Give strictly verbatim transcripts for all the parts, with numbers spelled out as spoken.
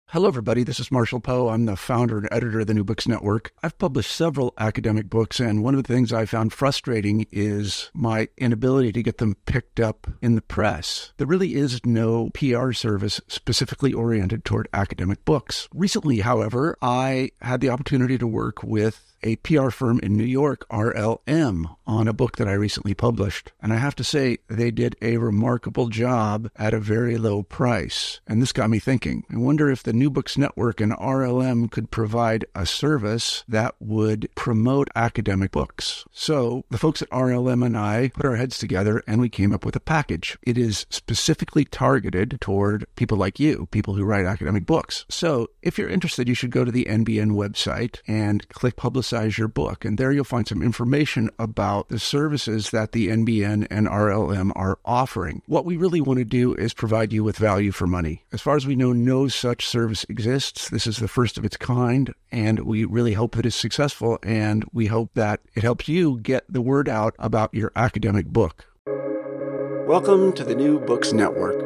Hello, everybody. This is Marshall Poe. I'm the founder and editor of the New Books Network. I've published several academic books, and one of the things I found frustrating is my inability to get them picked up in the press. There really is no P R service specifically oriented toward academic books. Recently, however, I had the opportunity to work with a P R firm in New York, R L M, on a book that I recently published. And I have to say, they did a remarkable job at a very low price. And this got me thinking. I wonder if the New Books Network and R L M could provide a service that would promote academic books. So the folks at R L M and I put our heads together and we came up with a package. It is specifically targeted toward people like you, people who write academic books. So if you're interested, you should go to the N B N website and click Publicize your book. And there you'll find some information about the services that the N B N and R L M are offering. What we really want to do is provide you with value for money. As far as we know, no such service exists. This is the first of its kind, and we really hope that it's successful, and we hope that it helps you get the word out about your academic book. Welcome to the New Books Network.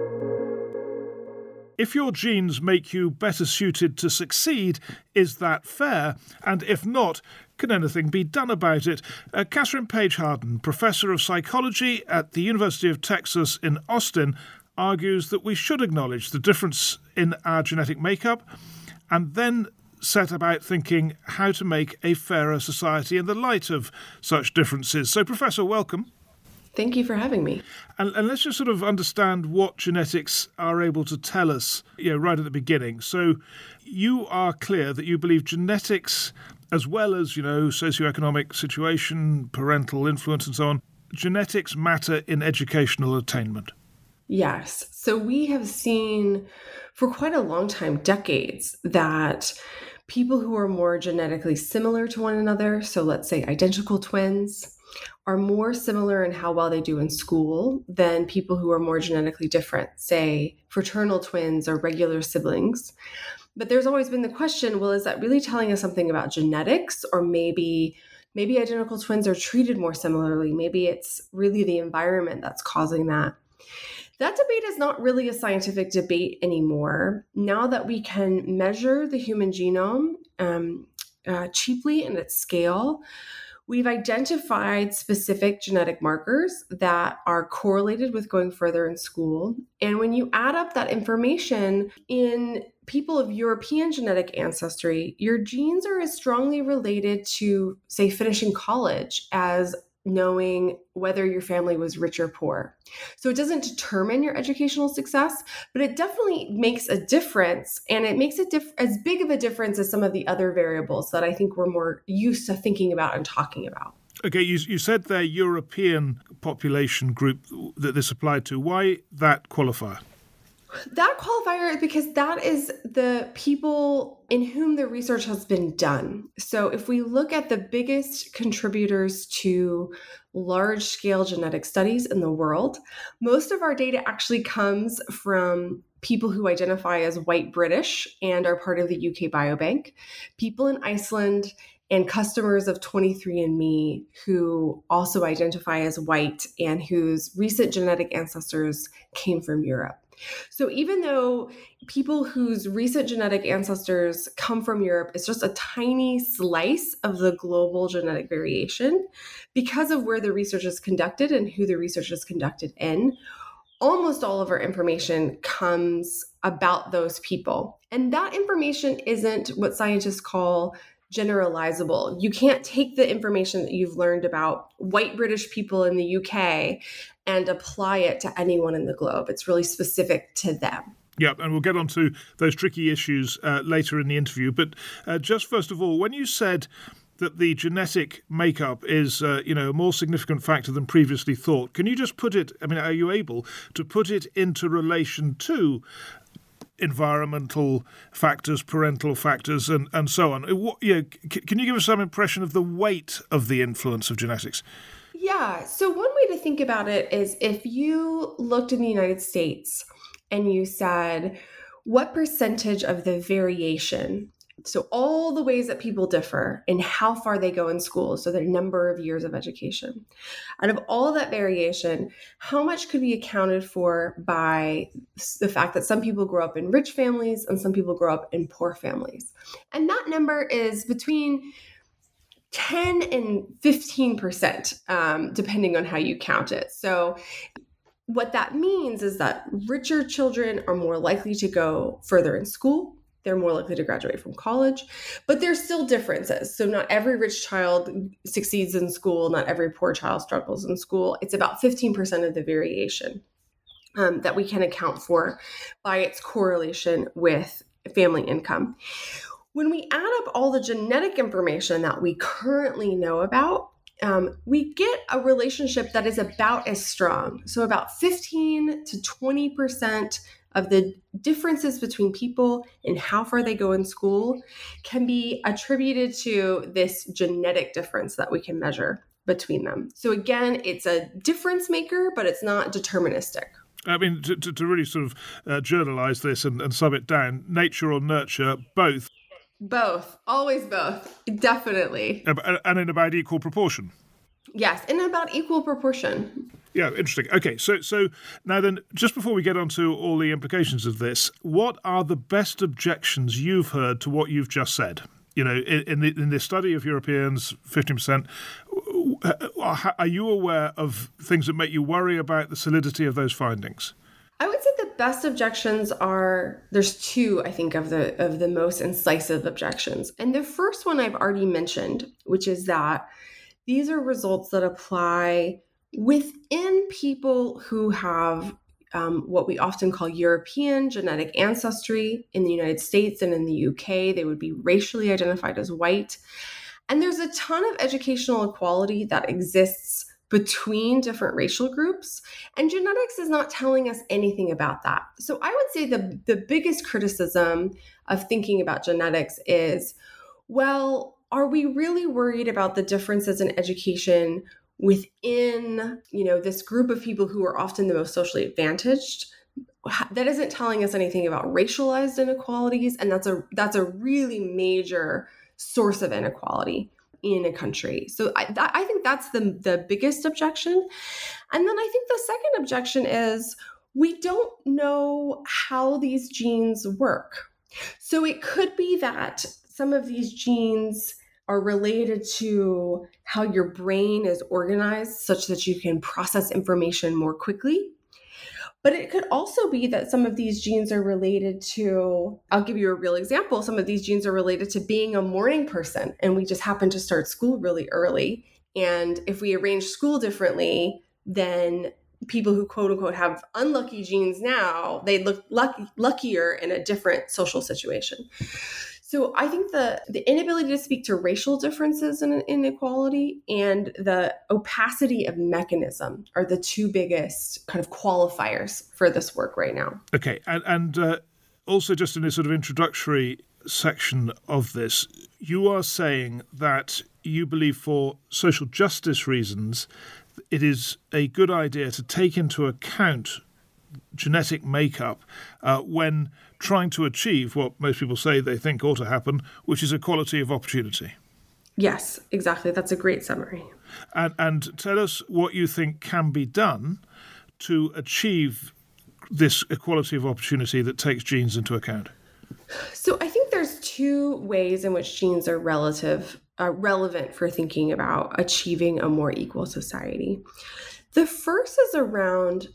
If your genes make you better suited to succeed, is that fair? And if not, can anything be done about it? Uh, Catherine Page Harden, Professor of Psychology at the University of Texas in Austin, argues that we should acknowledge the difference in our genetic makeup and then set about thinking how to make a fairer society in the light of such differences. So, Professor, welcome. Thank you for having me. And, and let's just sort of understand what genetics are able to tell us, you know, right at the beginning. So you are clear that you believe genetics, as well as, you know, socioeconomic situation, parental influence and so on, genetics matter in educational attainment. Yes. So we have seen for quite a long time, decades, that people who are more genetically similar to one another, so let's say identical twins, are more similar in how well they do in school than people who are more genetically different, say fraternal twins or regular siblings. But there's always been the question, well, is that really telling us something about genetics? Or maybe maybe identical twins are treated more similarly. Maybe it's really the environment that's causing that. That debate is not really a scientific debate anymore. Now that we can measure the human genome um, uh, cheaply and at scale, we've identified specific genetic markers that are correlated with going further in school. And when you add up that information in people of European genetic ancestry, your genes are as strongly related to, say, finishing college as knowing whether your family was rich or poor. So it doesn't determine your educational success, but it definitely makes a difference. And it makes it diff- as big of a difference as some of the other variables that I think we're more used to thinking about and talking about. Okay, you, you said the European population group that this applied to. Why that qualifier? That qualifier is because that is the people in whom the research has been done. So if we look at the biggest contributors to large-scale genetic studies in the world, most of our data actually comes from people who identify as white British and are part of the U K Biobank, people in Iceland, and customers of twenty-three and me who also identify as white and whose recent genetic ancestors came from Europe. So even though people whose recent genetic ancestors come from Europe is just a tiny slice of the global genetic variation, because of where the research is conducted and who the research is conducted in, almost all of our information comes about those people. And that information isn't what scientists call generalizable. You can't take the information that you've learned about white British people in the U K and apply it to anyone in the globe. It's really specific to them. Yeah, and we'll get on to those tricky issues uh, later in the interview. But uh, just first of all, when you said that the genetic makeup is, uh, you know, a more significant factor than previously thought, can you just put it, I mean, are you able to put it into relation to environmental factors, parental factors, and, and so on? What, yeah, c- can you give us some impression of the weight of the influence of genetics? Yeah, so one way to think about it is if you looked in the United States and you said, what percentage of the variation So all the ways that people differ in how far they go in school, so their number of years of education. Out of all of that variation, how much could be accounted for by the fact that some people grow up in rich families and some people grow up in poor families? And that number is between ten and fifteen percent, um, depending on how you count it. So what that means is that richer children are more likely to go further in school. They're more likely to graduate from college, but there's still differences. So not every rich child succeeds in school. Not every poor child struggles in school. It's about fifteen percent of the variation um, that we can account for by its correlation with family income. When we add up all the genetic information that we currently know about, um, we get a relationship that is about as strong. So about fifteen to twenty percent of the differences between people and how far they go in school can be attributed to this genetic difference that we can measure between them. So again, it's a difference maker, but it's not deterministic. I mean, to, to, to really sort of uh, journalize this and, and sum it down, nature or nurture, both? Both. Always both. Definitely. And in about equal proportion? Yes, in about equal proportion. Yeah, interesting. Okay, so so now then, just before we get on to all the implications of this, what are the best objections you've heard to what you've just said? You know, in, in, the, in this study of Europeans, fifteen percent, are you aware of things that make you worry about the solidity of those findings? I would say the best objections are, there's two, I think, of the of the most incisive objections. And the first one I've already mentioned, which is that these are results that apply within people who have um, what we often call European genetic ancestry. In the United States and in the U K, they would be racially identified as white. And there's a ton of educational equality that exists between different racial groups, and genetics is not telling us anything about that. So I would say the, the biggest criticism of thinking about genetics is, well, are we really worried about the differences in education within, you know, this group of people who are often the most socially advantaged? That isn't telling us anything about racialized inequalities, and that's a that's a really major source of inequality in a country. So I, that, I think that's the, the biggest objection. And then I think the second objection is we don't know how these genes work. So it could be that some of these genes are related to how your brain is organized such that you can process information more quickly. But it could also be that some of these genes are related to, I'll give you a real example. Some of these genes are related to being a morning person, and we just happen to start school really early. And if we arrange school differently, then people who quote unquote have unlucky genes now, they look lucky, luckier in a different social situation. So I think the, the inability to speak to racial differences in inequality and the opacity of mechanism are the two biggest kind of qualifiers for this work right now. Okay, and, and uh, also just in this sort of introductory section of this, you are saying that you believe for social justice reasons, it is a good idea to take into account genetic makeup uh, when trying to achieve what most people say they think ought to happen, which is equality of opportunity. Yes, exactly. That's a great summary. And, and tell us what you think can be done to achieve this equality of opportunity that takes genes into account. So I think there's two ways in which genes are relative, uh, relevant for thinking about achieving a more equal society. The first is around,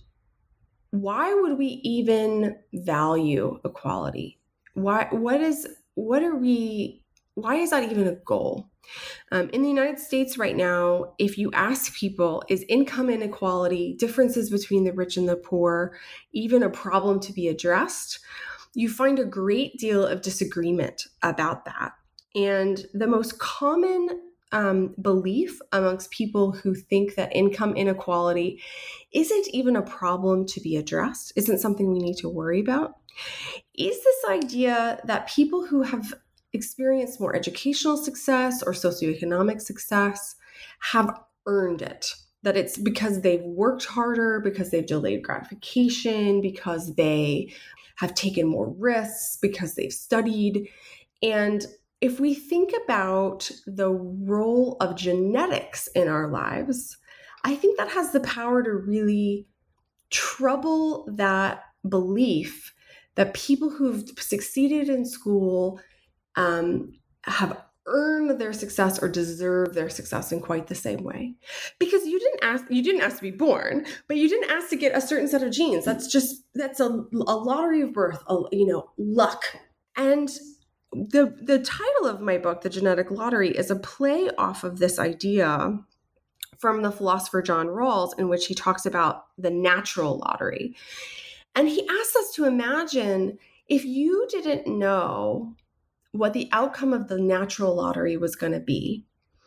why would we even value equality? Why, what is, what are we, why is that even a goal? Um, in the United States right now, if you ask people, is income inequality, differences between the rich and the poor, even a problem to be addressed? You find a great deal of disagreement about that. And the most common um, belief amongst people who think that income inequality isn't even a problem to be addressed, isn't something we need to worry about, is this idea that people who have experienced more educational success or socioeconomic success have earned it. That it's because they've worked harder, because they've delayed gratification, because they have taken more risks, because they've studied. And if we think about the role of genetics in our lives, I think that has the power to really trouble that belief that people who've succeeded in school um, have earned their success or deserve their success in quite the same way. Because you didn't ask, you didn't ask to be born, but you didn't ask to get a certain set of genes. That's just, that's a, a lottery of birth, a, you know, luck. And the the title of my book, The Genetic Lottery, is a play off of this idea from the philosopher John Rawls, in which he talks about the natural lottery. And he asks us to imagine if you didn't know what the outcome of the natural lottery was going to be,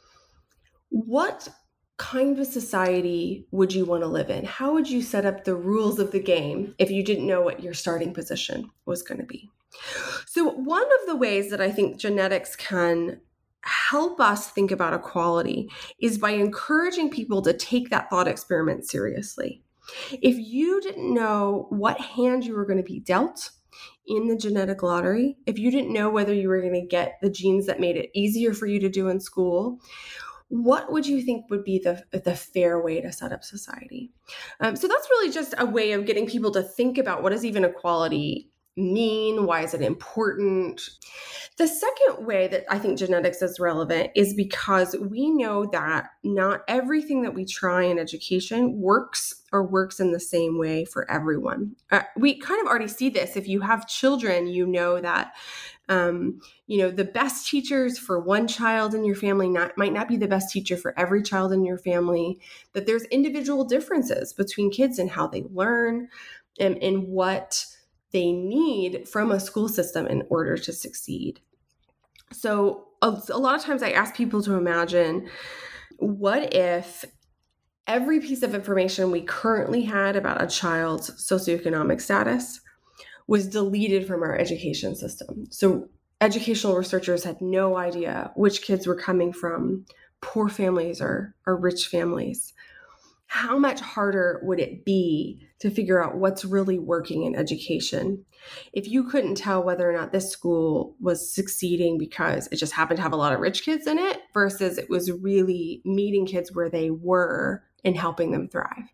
what kind of society would you want to live in? How would you set up the rules of the game if you didn't know what your starting position was going to be? So one of the ways that I think genetics can help us think about equality is by encouraging people to take that thought experiment seriously. If you didn't know what hand you were going to be dealt in the genetic lottery, if you didn't know whether you were going to get the genes that made it easier for you to do in school, what would you think would be the, the fair way to set up society? Um, so that's really just a way of getting people to think about what does even equality mean? Why is it important? The second way that I think genetics is relevant is because we know that not everything that we try in education works or works in the same way for everyone. Uh, we kind of already see this. If you have children, you know that um, you know the best teachers for one child in your family not, might not be the best teacher for every child in your family, that there's individual differences between kids and how they learn and, and what they need from a school system in order to succeed. So a, a lot of times I ask people to imagine, what if every piece of information we currently had about a child's socioeconomic status was deleted from our education system? So educational researchers had no idea which kids were coming from poor families or, or rich families. How much harder would it be to figure out what's really working in education if you couldn't tell whether or not this school was succeeding because it just happened to have a lot of rich kids in it versus it was really meeting kids where they were and helping them thrive?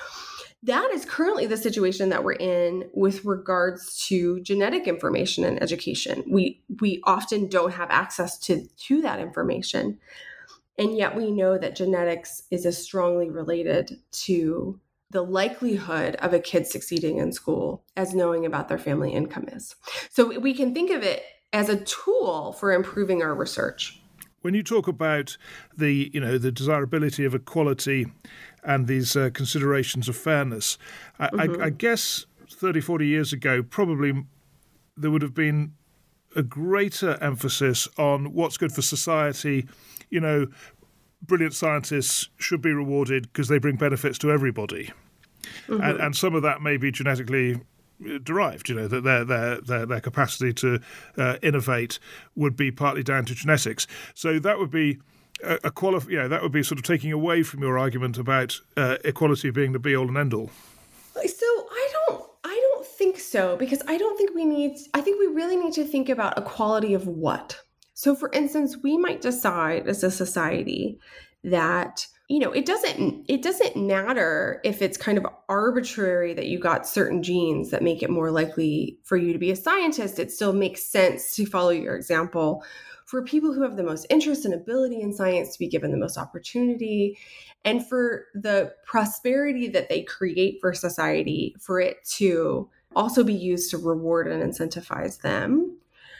That is currently the situation that we're in with regards to genetic information in education. We we often don't have access to, to that information. And yet we know that genetics is as strongly related to the likelihood of a kid succeeding in school as knowing about their family income is. So we can think of it as a tool for improving our research. When you talk about the, you know, the desirability of equality and these uh, considerations of fairness, I, mm-hmm. I, I guess thirty, forty years ago, probably there would have been a greater emphasis on what's good for society. You know, brilliant scientists should be rewarded because they bring benefits to everybody. Mm-hmm. And, and some of that may be genetically derived, you know, that their their their, their capacity to uh, innovate would be partly down to genetics. So that would be a, a qualif- yeah, that would be sort of taking away from your argument about uh, equality being the be all and end all. So I don't I don't think so, because I don't think we need I think we really need to think about equality of what. So for instance, we might decide as a society that, you know, it doesn't it doesn't matter if it's kind of arbitrary that you got certain genes that make it more likely for you to be a scientist. It still makes sense to follow your example for people who have the most interest and ability in science to be given the most opportunity, and for the prosperity that they create for society, for it to also be used to reward and incentivize them.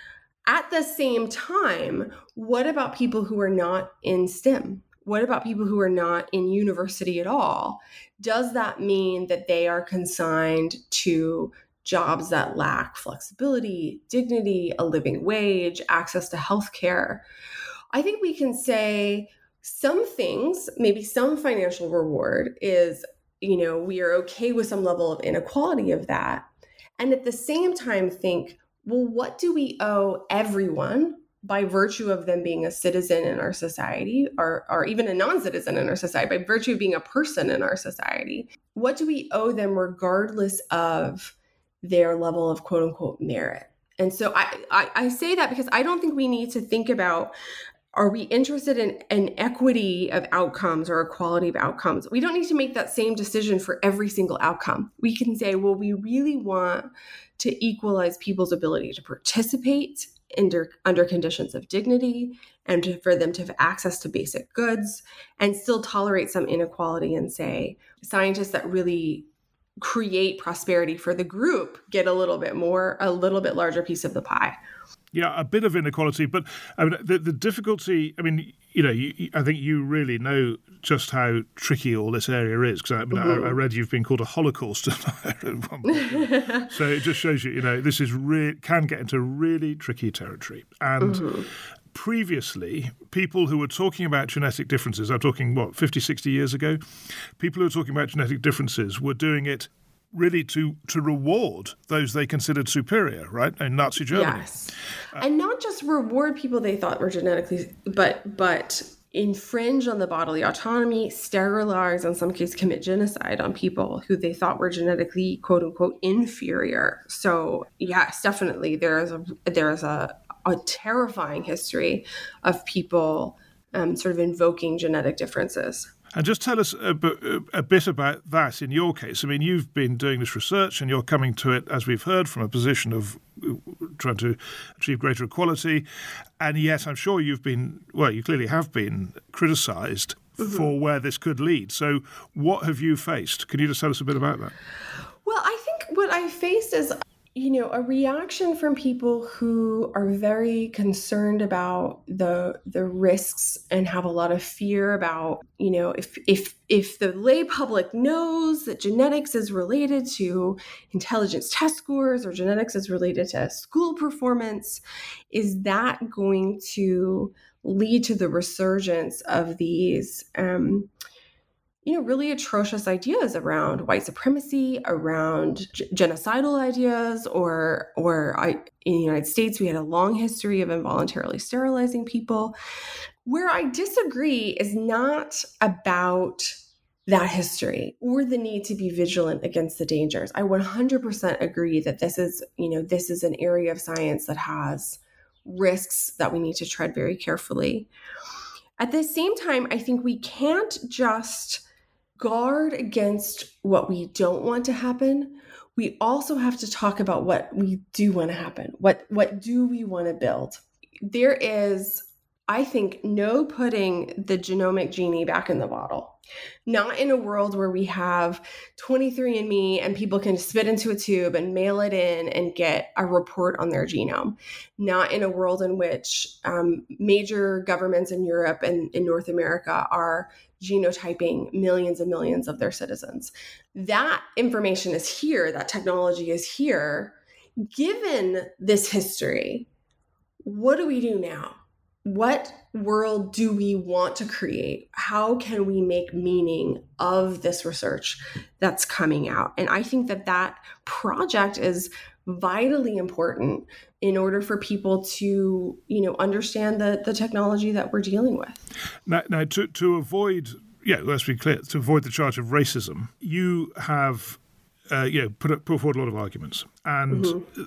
At the same time, what about people who are not in STEM? What about people who are not in university at all? Does that mean that they are consigned to jobs that lack flexibility, dignity, a living wage, access to healthcare? I think we can say some things, maybe some financial reward is, you know, we are okay with some level of inequality of that. And at the same time think, well, what do we owe everyone by virtue of them being a citizen in our society, or, or even a non-citizen in our society, by virtue of being a person in our society? What do we owe them regardless of their level of quote unquote merit? And so I, I, I say that because I don't think we need to think about, are we interested in an equity of outcomes or equality of outcomes? We don't need to make that same decision for every single outcome. We can say, well, we really want to equalize people's ability to participate under, under conditions of dignity and to, for them to have access to basic goods and still tolerate some inequality and say scientists that really create prosperity for the group get a little bit more, a little bit larger piece of the pie. Yeah, a bit of inequality, but I mean, the, the difficulty, I mean, you know, you, I think you really know just how tricky all this area is, because I, mean, mm-hmm. I, I read you've been called a Holocaust at one point. So it just shows you, you know, this is re- can get into really tricky territory. And mm-hmm. previously, people who were talking about genetic differences, I'm talking, what, fifty, sixty years ago, people who were talking about genetic differences were doing it really to to reward those they considered superior, right? In Nazi Germany. Yes. Uh, and not just reward people they thought were genetically, but but infringe on the bodily autonomy, sterilize, in some cases commit genocide on people who they thought were genetically, quote unquote, inferior. So yes, definitely there is a there is a, a terrifying history of people um, sort of invoking genetic differences. And just tell us a, b- a bit about that in your case. I mean, you've been doing this research and you're coming to it, as we've heard, from a position of trying to achieve greater equality. And yet I'm sure you've been, well, you clearly have been criticised mm-hmm. for where this could lead. So what have you faced? Can you just tell us a bit about that? Well, I think what I faced is, you know, a reaction from people who are very concerned about the the risks and have a lot of fear about, you know, if if if the lay public knows that genetics is related to intelligence test scores or genetics is related to school performance, is that going to lead to the resurgence of these um you know, really atrocious ideas around white supremacy, around g- genocidal ideas, or, or I, in the United States, we had a long history of involuntarily sterilizing people. Where I disagree is not about that history or the need to be vigilant against the dangers. I one hundred percent agree that this is, you know, this is an area of science that has risks that we need to tread very carefully. At the same time, I think we can't just guard against what we don't want to happen. We also have to talk about what we do want to happen. What what do we want to build? There is, I think, no putting the genomic genie back in the bottle. Not in a world where we have twenty-three and me and people can spit into a tube and mail it in and get a report on their genome. Not in a world in which um, major governments in Europe and in North America are genotyping millions and millions of their citizens. That information is here. That technology is here. Given this history, what do we do now? What world do we want to create? How can we make meaning of this research that's coming out? And I think that that project is vitally important in order for people to, you know, understand the, the technology that we're dealing with. Now, now to, to avoid, yeah, let's be clear, to avoid the charge of racism, you have, uh, you know, put, put forward a lot of arguments. And mm-hmm.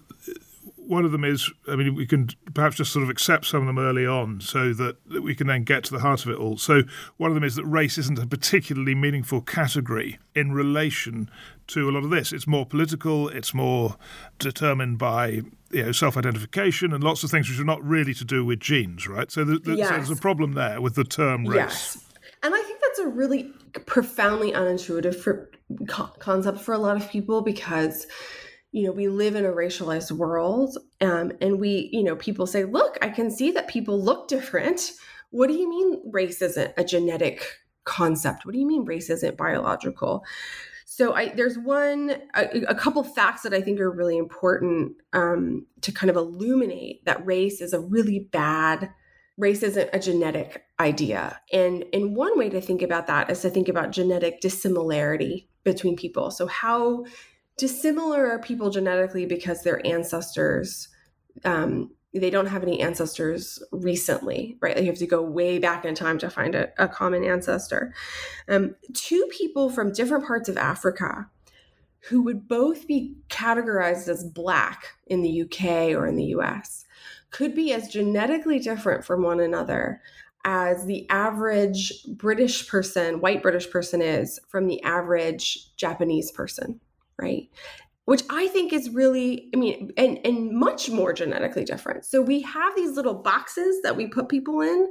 one of them is, I mean, we can perhaps just sort of accept some of them early on so that, that we can then get to the heart of it all. So one of them is that race isn't a particularly meaningful category in relation to a lot of this. It's more political, it's more determined by, you know, self-identification and lots of things which are not really to do with genes, right? So, the, the, yes. so there's a problem there with the term race. Yes. And I think that's a really profoundly unintuitive for, co- concept for a lot of people because, you know, we live in a racialized world um, and we, you know, people say, look, I can see that people look different. What do you mean race isn't a genetic concept? What do you mean race isn't biological? So I, there's one, a, a couple facts that I think are really important um, to kind of illuminate that race is a really bad, race isn't a genetic idea. And, and one way to think about that is to think about genetic dissimilarity between people. So how dissimilar are people genetically because their ancestors, um, they don't have any ancestors recently, right? Like you have to go way back in time to find a, a common ancestor. Um, two people from different parts of Africa who would both be categorized as Black in the U K or in the U S could be as genetically different from one another as the average British person, white British person is from the average Japanese person, right? Which I think is really, I mean, and, and much more genetically different. So we have these little boxes that we put people in,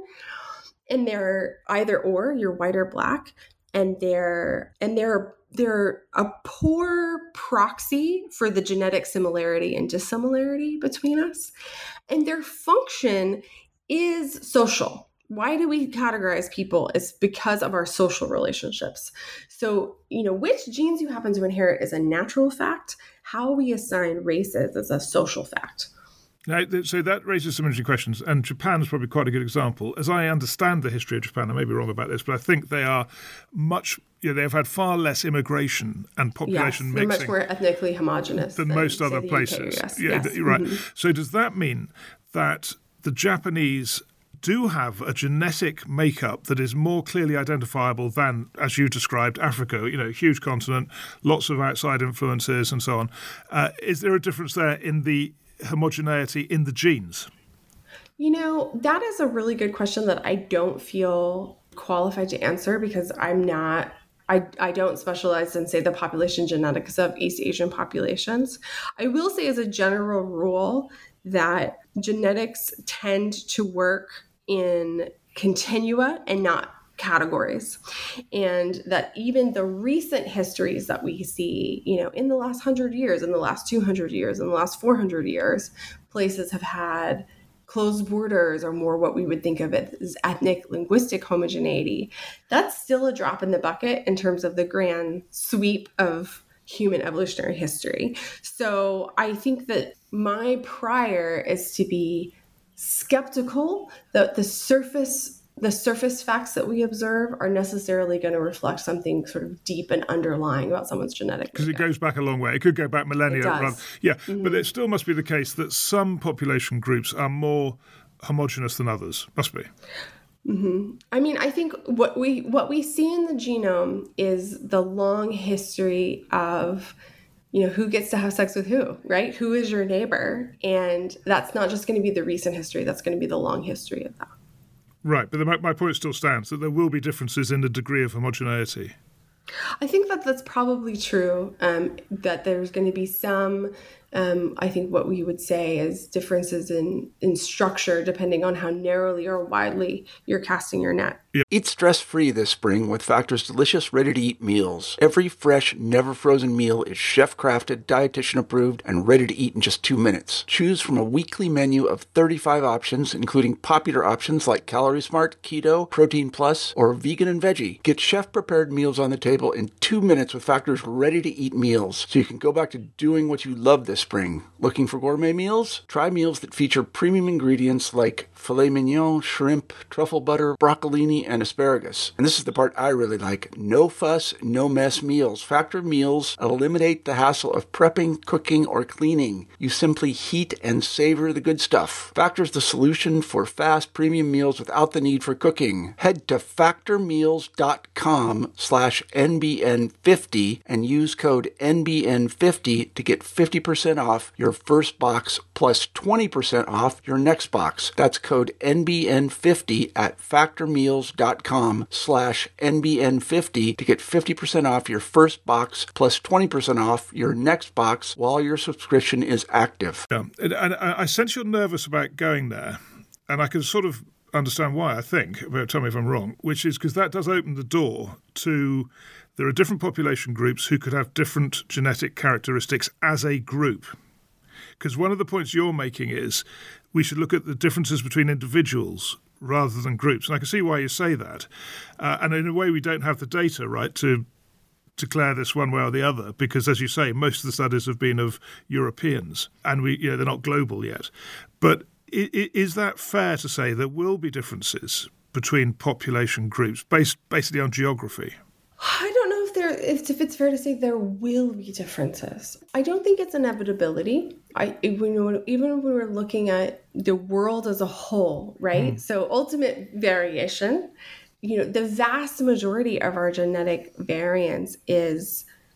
and they're either or, you're white or Black, and they're and they're they're a poor proxy for the genetic similarity and dissimilarity between us. And their function is social. Why do we categorize people? It's because of our social relationships. So, you know, which genes you happen to inherit is a natural fact. How we assign races is a social fact. Now, so that raises some interesting questions, and Japan is probably quite a good example. As I understand the history of Japan, I may be wrong about this, but I think they are much, you know, they've had far less immigration and population yes, they're mixing. much more ethnically homogenous than, than most other places. Yes. Yeah, yes. right. Mm-hmm. So does that mean that the Japanese do have a genetic makeup that is more clearly identifiable than, as you described, Africa, you know, huge continent, lots of outside influences and so on? Uh, is there a difference there in the homogeneity in the genes? You know, that is a really good question that I don't feel qualified to answer because I'm not, I, I don't specialize in, say, the population genetics of East Asian populations. I will say as a general rule that genetics tend to work in continua and not categories. And that even the recent histories that we see, you know, in the last hundred years, in the last two hundred years, in the last four hundred years, places have had closed borders or more what we would think of as ethnic linguistic homogeneity. That's still a drop in the bucket in terms of the grand sweep of human evolutionary history. So I think that my prior is to be skeptical that the surface the surface facts that we observe are necessarily going to reflect something sort of deep and underlying about someone's genetic. Because it goes back a long way. It could go back millennia. It does. Rather. Yeah, mm-hmm. But it still must be the case that some population groups are more homogenous than others. Must be. Mm-hmm. I mean, I think what we what we see in the genome is the long history of, you know, who gets to have sex with who, right? Who is your neighbor? And that's not just going to be the recent history. That's going to be the long history of that. Right, but the, my point still stands, that there will be differences in the degree of homogeneity. I think that that's probably true, um, that there's going to be some, um, I think what we would say is differences in, in structure depending on how narrowly or widely you're casting your net. Yep. Eat stress-free this spring with Factor's delicious, ready-to-eat meals. Every fresh, never-frozen meal is chef-crafted, dietitian-approved, and ready to eat in just two minutes. Choose from a weekly menu of thirty-five options, including popular options like Calorie Smart, Keto, Protein Plus, or Vegan and Veggie. Get chef-prepared meals on the table in two minutes with Factor's ready-to-eat meals, so you can go back to doing what you love this spring. Looking for gourmet meals? Try meals that feature premium ingredients like filet mignon, shrimp, truffle butter, broccolini, and asparagus. And this is the part I really like. No fuss, no mess meals. Factor meals eliminate the hassle of prepping, cooking, or cleaning. You simply heat and savor the good stuff. Factor's the solution for fast premium meals without the need for cooking. Head to factormeals.com slash NBN50 and use code N B N fifty to get fifty percent off your first box plus twenty percent off your next box. That's code N B N fifty at factormeals.com slash NBN50 to get fifty percent off your first box plus twenty percent off your next box while your subscription is active. Yeah, and, and I sense you're nervous about going there, and I can sort of understand why, I think, but tell me if I'm wrong, which is because that does open the door to, there are different population groups who could have different genetic characteristics as a group. Because one of the points you're making is we should look at the differences between individuals rather than groups. And I can see why you say that. Uh, and in a way, we don't have the data, right, to declare this one way or the other, because, as you say, most of the studies have been of Europeans, and we, you know, they're not global yet. But is that fair to say there will be differences between population groups based basically on geography? I don't know if there if, if it's fair to say there will be differences. I don't think it's inevitability. I when, even when we're looking at the world as a whole, right? Mm. So ultimate variation, you know, the vast majority of our genetic variance is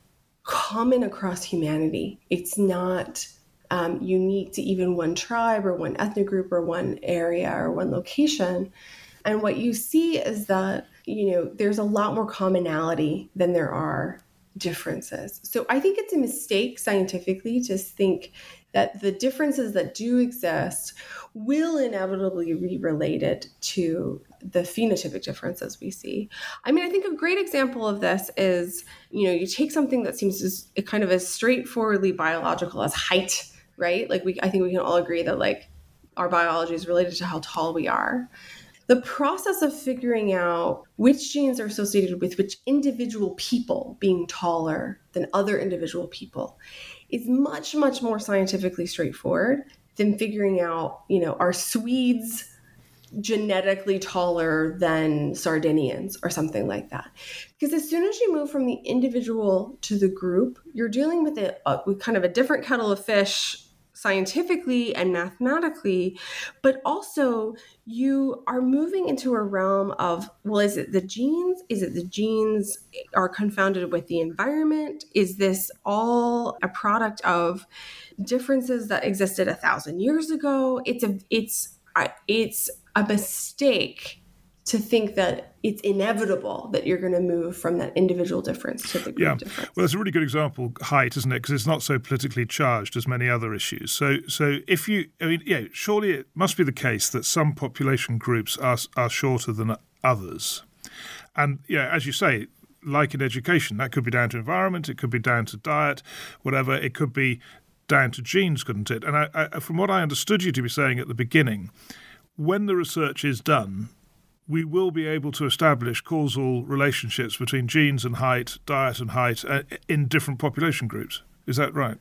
common across humanity. It's not um, unique to even one tribe or one ethnic group or one area or one location. And what you see is that, you know, there's a lot more commonality than there are differences. So I think it's a mistake scientifically to think that the differences that do exist will inevitably be related to the phenotypic differences we see. I mean, I think a great example of this is, you know, you take something that seems as kind of as straightforwardly biological as height, right? Like we, I think we can all agree that like our biology is related to how tall we are. The process of figuring out which genes are associated with which individual people being taller than other individual people is much, much more scientifically straightforward than figuring out, you know, are Swedes genetically taller than Sardinians or something like that. Because as soon as you move from the individual to the group, you're dealing with a, a with kind of a different kettle of fish scientifically and mathematically, but also you are moving into a realm of, well, is it the genes? Is it the genes are confounded with the environment? Is this all a product of differences that existed a thousand years ago? It's a, it's, it's a mistake to think that it's inevitable that you're going to move from that individual difference to the group yeah. difference. Well, it's a really good example, height, isn't it? Because it's not so politically charged as many other issues. So, so if you, I mean, yeah, surely it must be the case that some population groups are are shorter than others, and yeah, as you say, like in education, that could be down to environment, it could be down to diet, whatever. It could be down to genes, couldn't it? And I, I, from what I understood you to be saying at the beginning, when the research is done, we will be able to establish causal relationships between genes and height, diet and height, uh, in different population groups. Is that right?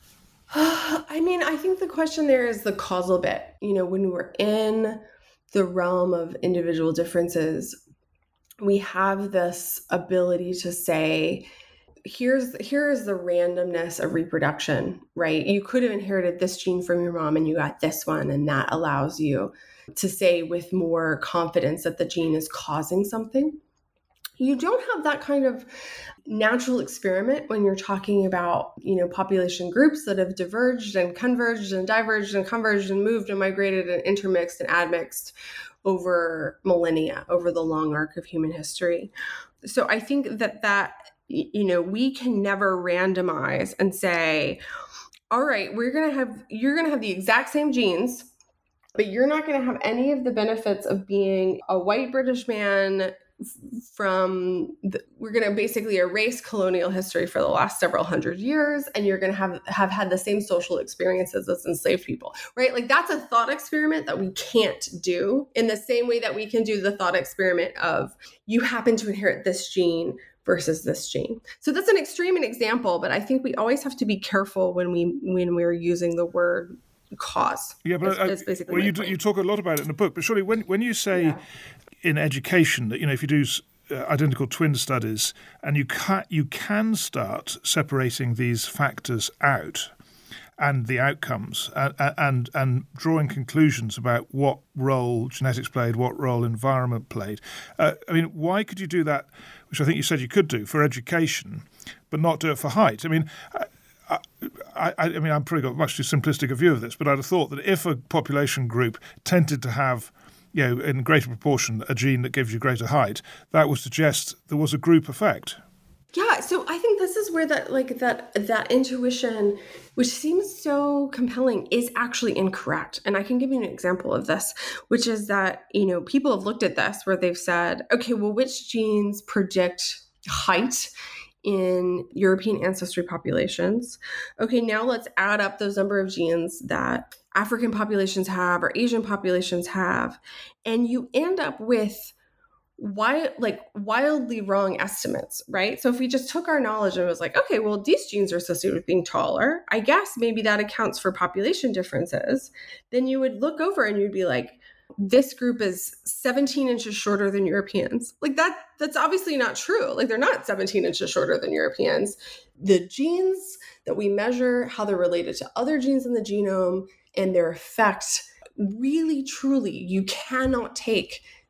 I mean, I think the question there is the causal bit. You know, when we're in the realm of individual differences, we have this ability to say, here's here's the randomness of reproduction, right? You could have inherited this gene from your mom and you got this one, and that allows you to say with more confidence that the gene is causing something. You don't have that kind of natural experiment when you're talking about, you know, population groups that have diverged and converged and diverged and converged and moved and migrated and intermixed and admixed over millennia, over the long arc of human history. So I think that that, you know, we can never randomize and say, all right, we're going to have, you're going to have the exact same genes, but you're not going to have any of the benefits of being a white British man from, the, we're going to basically erase colonial history for the last several hundred years, and you're going to have, have had the same social experiences as enslaved people, right? Like that's a thought experiment that we can't do in the same way that we can do the thought experiment of you happen to inherit this gene versus this gene. So that's an extreme example, but I think we always have to be careful when we when we're using the word cause. Yeah, but that's, that's I, well, you, you talk a lot about it in the book, but surely when, when you say yeah. in education that, you know, if you do uh, identical twin studies and you can, you can start separating these factors out and the outcomes and, and and drawing conclusions about what role genetics played, what role environment played. Uh, I mean, why could you do that, which I think you said you could do for education, but not do it for height? I mean, I, I, I mean, I'm probably got much too simplistic a view of this, but I'd have thought that if a population group tended to have, you know, in greater proportion a gene that gives you greater height, that would suggest there was a group effect. Yeah, so I think this is where that like that that intuition, which seems so compelling, is actually incorrect. And I can give you an example of this, which is that, you know, people have looked at this where they've said, okay, well, which genes predict height in European ancestry populations? Okay, now let's add up those number of genes that African populations have or Asian populations have, and you end up with why like wildly wrong estimates, right? So if we just took our knowledge and was like, okay, well, these genes are associated with being taller, I guess maybe that accounts for population differences, then you would look over and you'd be like, this group is seventeen inches shorter than Europeans. Like that, that's obviously not true. Like they're not seventeen inches shorter than Europeans. The genes that we measure, how they're related to other genes in the genome and their effect, really, truly, you cannot take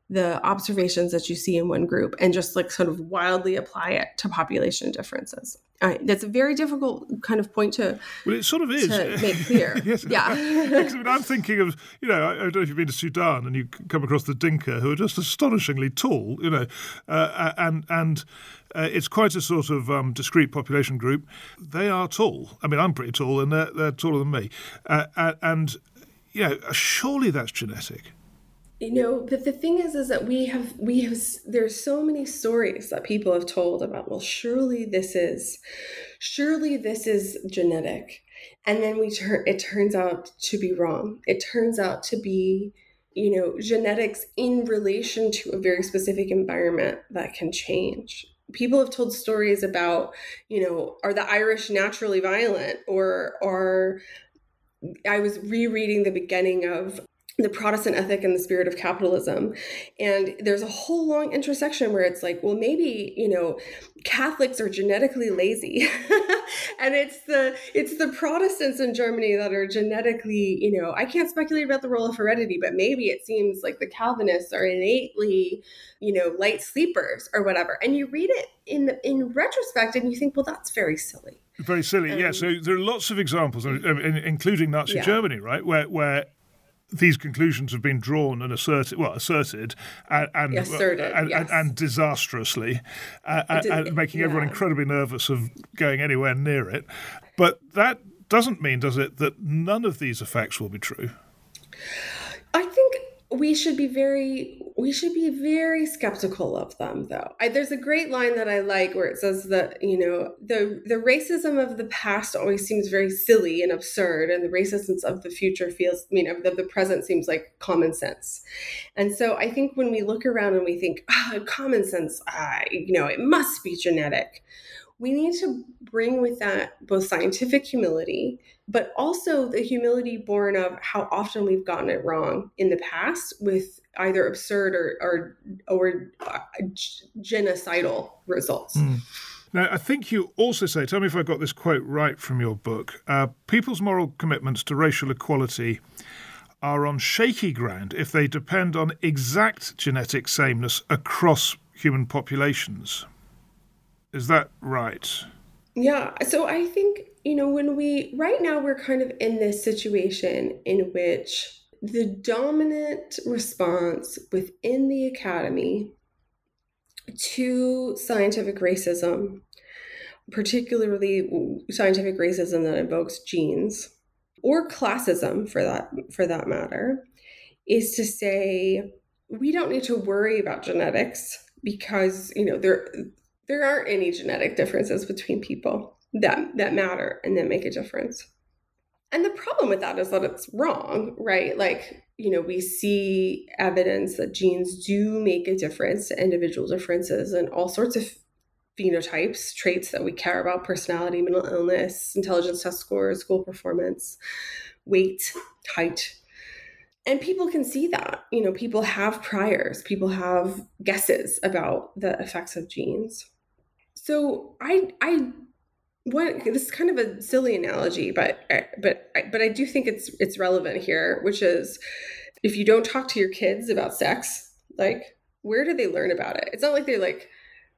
the observations that you see in one group and just like sort of wildly apply it to population differences. All right, that's a very difficult kind of point to, well, it sort of is. to make clear. Yes. Yeah. I mean, I'm thinking of, you know, I don't know if you've been to Sudan and you come across the Dinka, who are just astonishingly tall, you know, uh, and and uh, it's quite a sort of um, discrete population group. They are tall. I mean, I'm pretty tall and they're, they're taller than me. Uh, and, you know, surely that's genetic. You know, but the thing is, is that we have, we have, there's so many stories that people have told about, well, surely this is, surely this is genetic. And then we turn, it turns out to be wrong. It turns out to be, you know, genetics in relation to a very specific environment that can change. People have told stories about, you know, are the Irish naturally violent, or, or I was rereading the beginning of The Protestant Ethic and the Spirit of Capitalism. And there's a whole long intersection where it's like, well, maybe, you know, Catholics are genetically lazy. And it's the it's the Protestants in Germany that are genetically, you know, I can't speculate about the role of heredity, but maybe it seems like the Calvinists are innately, you know, light sleepers or whatever. And you read it in in retrospect and you think, well, that's very silly. Very silly, um, yeah. So there are lots of examples, including Nazi yeah. Germany, right, where where these conclusions have been drawn and asserted, well, asserted and and, asserted, and, yes. and, and disastrously, uh, did, and making yeah. everyone incredibly nervous of going anywhere near it. But that doesn't mean, does it, that none of these effects will be true? I think we should be very, we should be very skeptical of them, though. I, there's a great line that I like where it says that, you know, the the racism of the past always seems very silly and absurd, and the racism of the future feels, you know, the, the present seems like common sense. And so I think when we look around and we think, ah, common sense, ah, you know, it must be genetic, we need to bring with that both scientific humility, but also the humility born of how often we've gotten it wrong in the past with either absurd or or, or uh, genocidal results. Mm. Now, I think you also say, tell me if I got this quote right from your book, uh, people's moral commitments to racial equality are on shaky ground if they depend on exact genetic sameness across human populations. Is that right? Yeah. So I think, you know, when we, right now we're kind of in this situation in which the dominant response within the academy to scientific racism, particularly scientific racism that invokes genes, or classism for that, for that matter, is to say, we don't need to worry about genetics because, you know, there There aren't any genetic differences between people that, that matter and that make a difference. And the problem with that is that it's wrong, right? Like, you know, we see evidence that genes do make a difference to individual differences and all sorts of phenotypes, traits that we care about, personality, mental illness, intelligence test scores, school performance, weight, height. And people can see that, you know, people have priors, people have guesses about the effects of genes. So I, I, what this is kind of a silly analogy, but, but, but I do think it's it's relevant here, which is if you don't talk to your kids about sex, like where do they learn about it? It's not like they like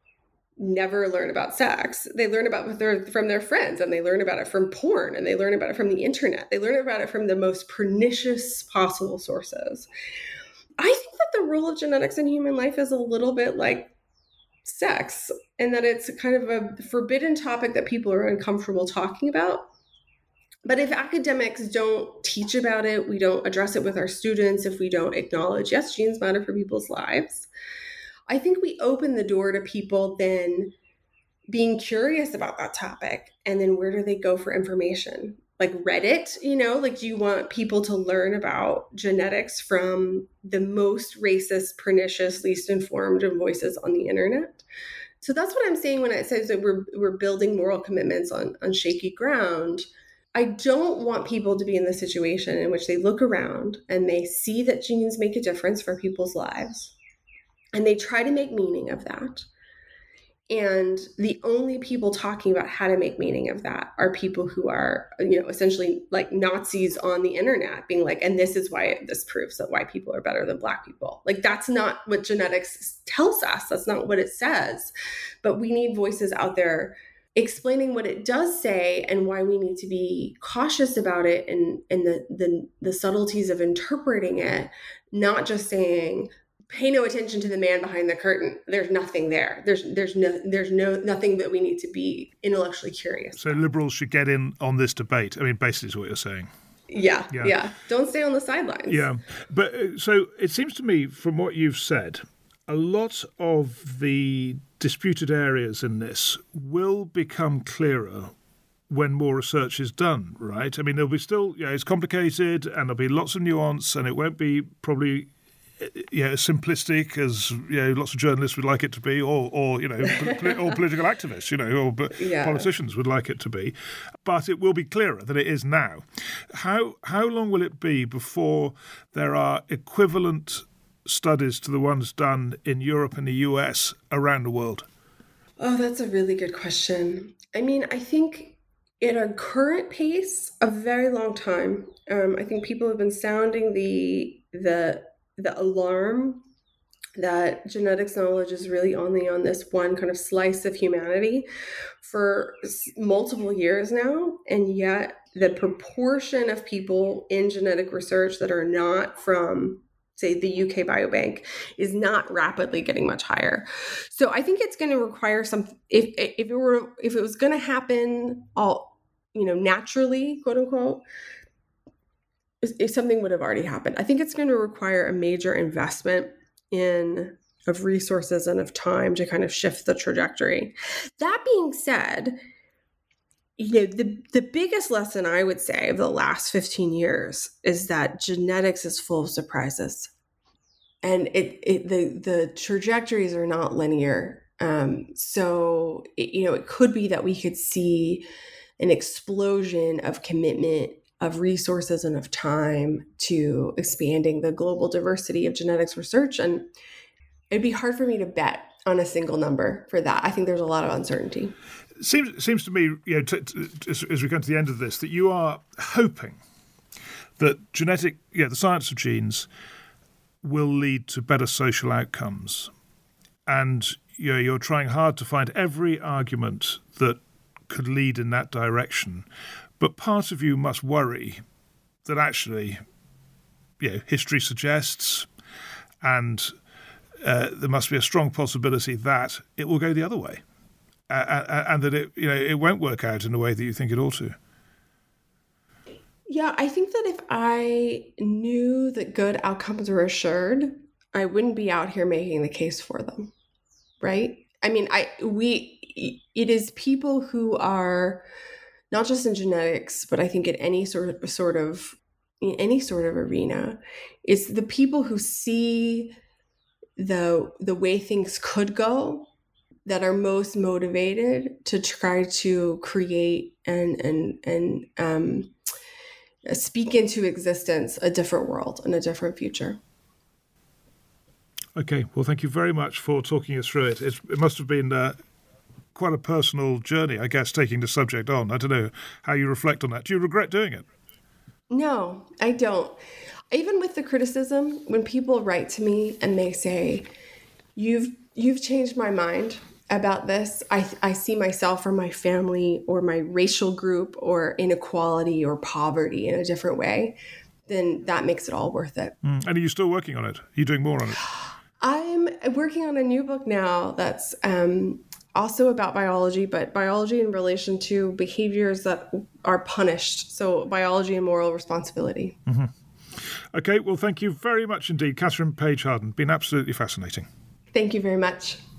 never learn about sex. They learn about it their, from their friends, and they learn about it from porn, and they learn about it from the internet. They learn about it from the most pernicious possible sources. I think that the role of genetics in human life is a little bit like sex, and that it's kind of a forbidden topic that people are uncomfortable talking about. But if academics don't teach about it, we don't address it with our students, if we don't acknowledge, yes, genes matter for people's lives, I think we open the door to people then being curious about that topic. And then where do they go for information? Like Reddit, you know, like do you want people to learn about genetics from the most racist, pernicious, least informed voices on the internet? So that's what I'm saying when I say that we're we're building moral commitments on, on shaky ground. I don't want people to be in the situation in which they look around and they see that genes make a difference for people's lives, and they try to make meaning of that. And the only people talking about how to make meaning of that are people who are, you know, essentially like Nazis on the internet being like, and this is why this proves that white people are better than Black people. Like, that's not what genetics tells us. That's not what it says. But we need voices out there explaining what it does say and why we need to be cautious about it, and, and the, the, the subtleties of interpreting it, not just saying, pay no attention to the man behind the curtain. There's nothing there. There's there's no there's no nothing that we need to be intellectually curious. So liberals should get in on this debate. I mean, basically is what you're saying. Yeah, yeah. yeah. Don't stay on the sidelines. Yeah. But uh, so it seems to me from what you've said, a lot of the disputed areas in this will become clearer when more research is done, right? I mean, there'll be still, yeah, it's complicated and there'll be lots of nuance, and it won't be probably yeah, as simplistic as, you know, lots of journalists would like it to be, or, or you know, pol- or political activists, you know, or yeah. politicians would like it to be. But it will be clearer than it is now. How how long will it be before there are equivalent studies to the ones done in Europe and the U S around the world? Oh, that's a really good question. I mean, I think at our current pace, a very long time. Um, I think people have been sounding the the the alarm that genetics knowledge is really only on this one kind of slice of humanity for multiple years now. And yet the proportion of people in genetic research that are not from, say, the U K Biobank is not rapidly getting much higher. So I think it's going to require some, if if it were, if it was going to happen all, you know, naturally, quote unquote, if something would have already happened. I think it's going to require a major investment in of resources and of time to kind of shift the trajectory. That being said, you know, the, the biggest lesson I would say of the last fifteen years is that genetics is full of surprises. And it, it the, the trajectories are not linear. Um, so, it, you know, it could be that we could see an explosion of commitment of resources and of time to expanding the global diversity of genetics research. And it'd be hard for me to bet on a single number for that. I think there's a lot of uncertainty. It seems, it seems to me, you know, t- t- as, as we come to the end of this, that you are hoping that genetic, yeah, the science of genes will lead to better social outcomes. And you know, you're trying hard to find every argument that could lead in that direction. But part of you must worry that actually, you know, history suggests, and uh, there must be a strong possibility that it will go the other way, uh, and that it, you know, it won't work out in the way that you think it ought to. Yeah, I think that if I knew that good outcomes were assured, I wouldn't be out here making the case for them, right? I mean, I we it is people who are not just in genetics, but I think in any sort of sort of in any sort of arena, it's the people who see the the way things could go that are most motivated to try to create and and and um, speak into existence a different world and a different future. Okay, well, thank you very much for talking us through it. It's, it must have been uh, quite a personal journey, I guess, taking the subject on. I don't know how you reflect on that. Do you regret doing it? No, I don't. Even with the criticism, when people write to me and they say, you've you've changed my mind about this, I, I see myself or my family or my racial group or inequality or poverty in a different way, then that makes it all worth it. Mm. And are you still working on it? Are you doing more on it? I'm working on a new book now that's um, also about biology, but biology in relation to behaviors that are punished. So biology and moral responsibility. Mm-hmm. Okay, well, thank you very much indeed, Catherine Page Harden. Been absolutely fascinating. Thank you very much.